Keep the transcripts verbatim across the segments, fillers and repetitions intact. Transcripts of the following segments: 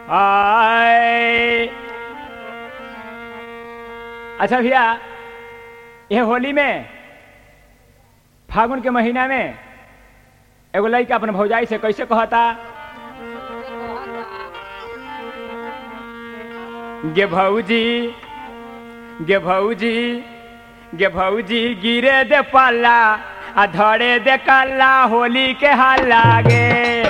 आए। अच्छा भैया, यह होली में फागुन के महीना में एगो लड़का अपन भौजाई से कैसे कहता, गे भौजी गे भौजी गे भौजी गिरे दे पाला आ धरे दे काला होली के हाल लागे।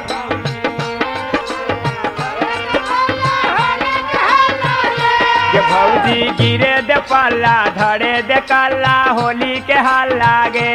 गे भौजी गिरे दे पाला धरे दे काला होली के हाल लागे।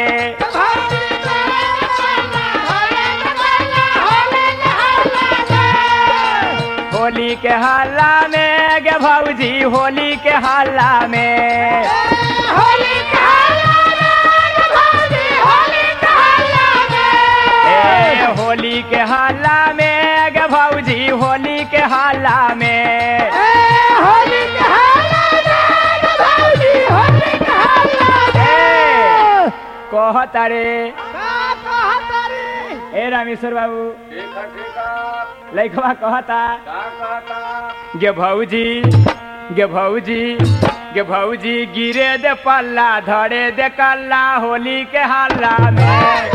होली के हाला में गे भौजी होली के हाला में, होली के हाला में गे भौजी होली के हाला में, ए होली के हाला में गे भौजी होली के हाला में, ए होली के हाला में गे भौजी होली के हाला में। कहत रे का कहत रे ए रामेश्वर बाबू, ठीक है ठीक है लइकवा कहता, का कहता गे भौजी गे भौजी गे भौजी गिरे दे पल्ला धरे दे कल्ला होली के हाला में।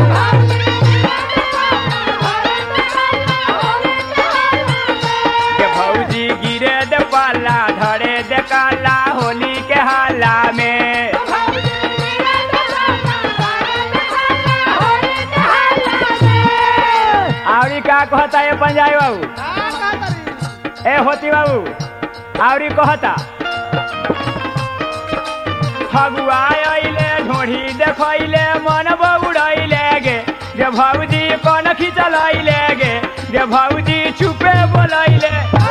गे भौजी गिरे दे पल्ला धरे दे कल्ला होली के हाला में। आवरी का कहता है पंजाबी बाबू, का कहत रे ए होती बाबू आवरी कहता, फगुआ अइले ढोढ़ी देखैले मन बउड़ैले गे, गे भौजी कौन खिंचलैले गे, गे भौजी चुपे बोलैले।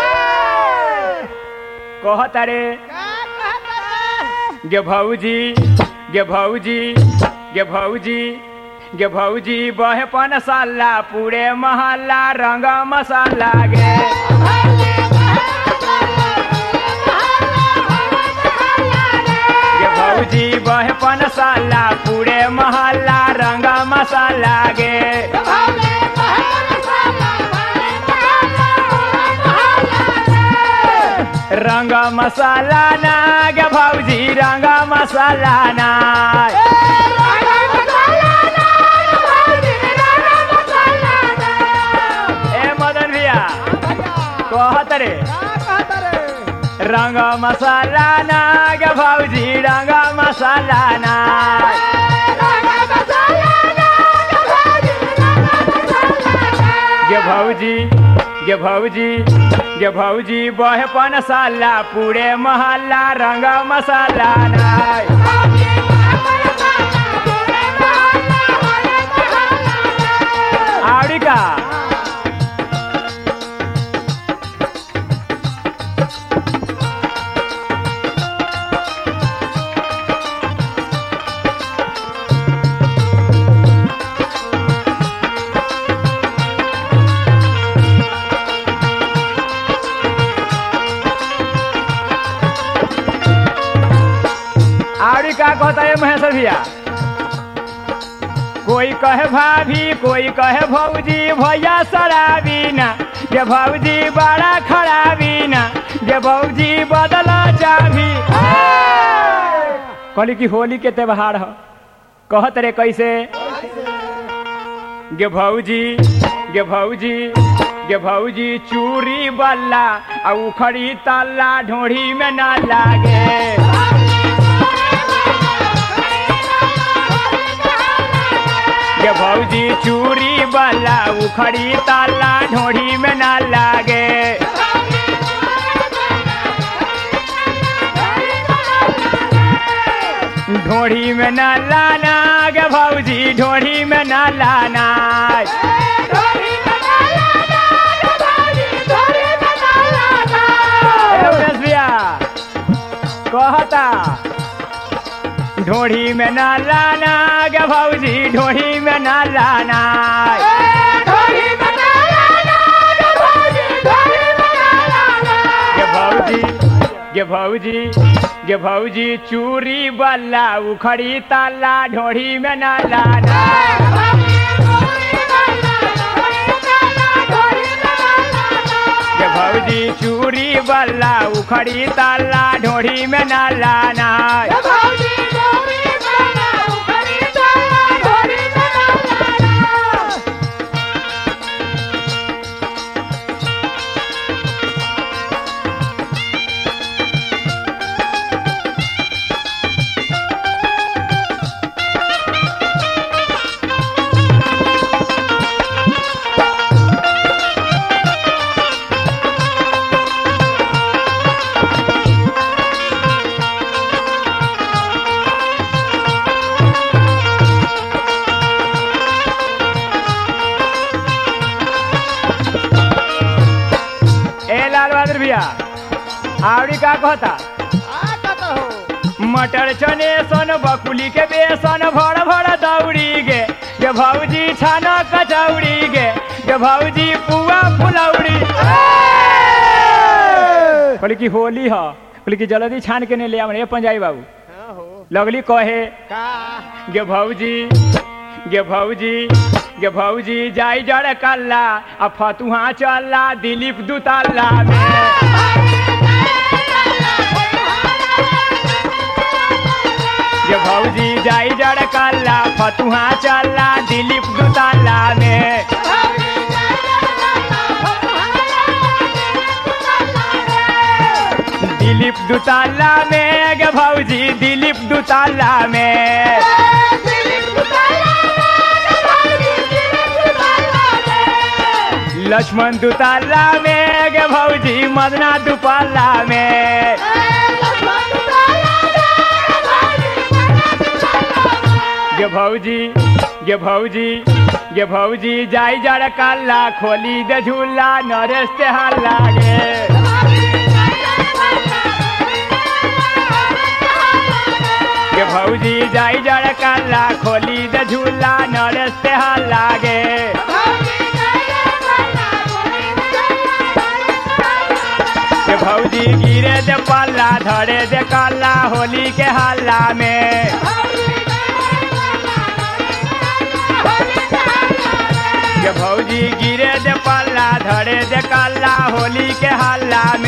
कहत रे का कहत रे गे भौजी गे भौजी गे भौजी गे भौजी बहे पन साला पूरे महल्ला रंग मसाला गे। गे भौजी बहे पन साला पूरे महल्ला रंग मसाला गे। रंग मसाला ना गे भौजी रंग मसाला ना, ए मदन भैया कहत रे रंग मसाला ना गे भौजी रंग मसाला ना। गे भौजी गे भौजी गे भौजी बहे पन साला पूरे महल्ला रंग मसाला ना। आवड़ी का आवड़ी का कहता है महेश्वर भैया, कोई कहे भाभी कोई कहे भौजी भैया शराबी ना, गे भौजी बड़ा खराबी ना, गे भौजी बदला चाभी। कहली कि होली के त्योहार ह, कहत रे कैसे, गे भौजी गे भौजी गे भौजी चूरी बल्ला आ उखड़ी तल्ला ढोढ़ी में ना लागे। गे भौजी चूरी बल्ला उखड़ी तल्ला ढोढ़ी में ना लागे। ढोढ़ी में ना लाना गे भौजी ढोढ़ी में ना लाना। कहता ढोढ़ी में ना लाना गे भौजी ढोढ़ी में ना लाना। गे भौजी गे भौजी गे भौजी चूरी बल्ला उखड़ी ताला ढोढ़ी में ना लाना। गे भौजी चूड़ी बल्ला उखड़ी ताला ढोढ़ी में नाला ना ये भौजी डोरी बना उखड़ी ताला ढोरी में नाला ए लाल बहादुर भैया आवड़ी का कहता आ कत हो मटर चने सन बकुली के बेसन भर भर दौड़ी गे गे भौजी छाना कचौड़ी गे गे भौजी पुआ फुलौड़ी बोले कि होली ह बोले कि जल्दी छान के नहीं ले आवन ए पंजाबी बाबू हां हो लगली कहे का गे भौजी गे भौजी गे भौजी जाई जड़ कल्ला आ फतुहा चला दिलीप दुताला में गे भौजी जाई जड़ कल्ला फतुहा चला दिलीप दुताला में दिलीप दुताला में गे भौजी दिलीप दुताला में लक्ष्मण दुताला में गे भौजी मदना दुपाला में गे भौजी गे भौजी गे भौजी जाई जड़ काला खोली दे झूला नरेश ते हल्ला गे गे भौजी जाई जड़ काला खोली दे झूला नरेश ते हल्ला गे गे भौजी गिरे दे पल्ला धरे दे काला होली के हल्ला में गे भौजी गिरे दे पल्ला धरे दे काला होली के हल्ला